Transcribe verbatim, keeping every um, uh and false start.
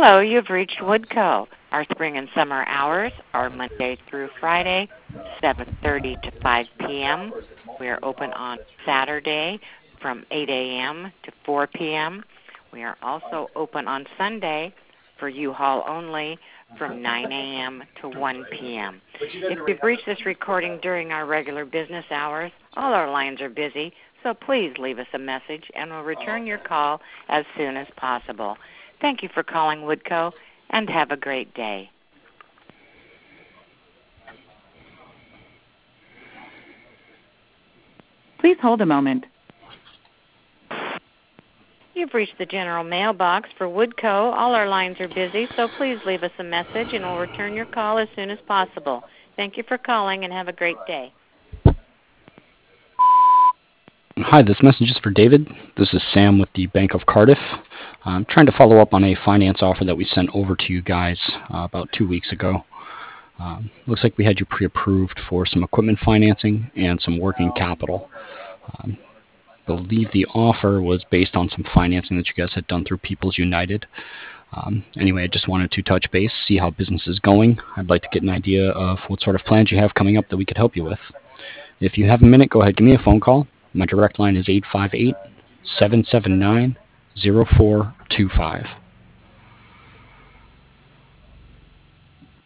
Hello, you've reached Woodco. Our spring and summer hours are Monday through Friday, seven thirty to five p.m. We are open on Saturday from eight a.m. to four p.m. We are also open on Sunday for U-Haul only from nine a.m. to one p.m. If you've reached this recording during our regular business hours, all our lines are busy, so please leave us a message and we'll return your call as soon as possible. Thank you for calling Woodco, and have a great day. Please hold a moment. You've reached the general mailbox for Woodco. All our lines are busy, so please leave us a message, and we'll return your call as soon as possible. Thank you for calling, and have a great day. Hi, this message is for David. This is Sam with the Bank of Cardiff. I'm trying to follow up on a finance offer that we sent over to you guys uh, about two weeks ago. Um, looks like we had you pre-approved for some equipment financing and some working capital. Um, I believe the offer was based on some financing that you guys had done through People's United. Um, anyway, I just wanted to touch base, see how business is going. I'd like to get an idea of what sort of plans you have coming up that we could help you with. If you have a minute, go ahead, give me a phone call. My direct line is eight five eight, seven seven nine, zero four two five.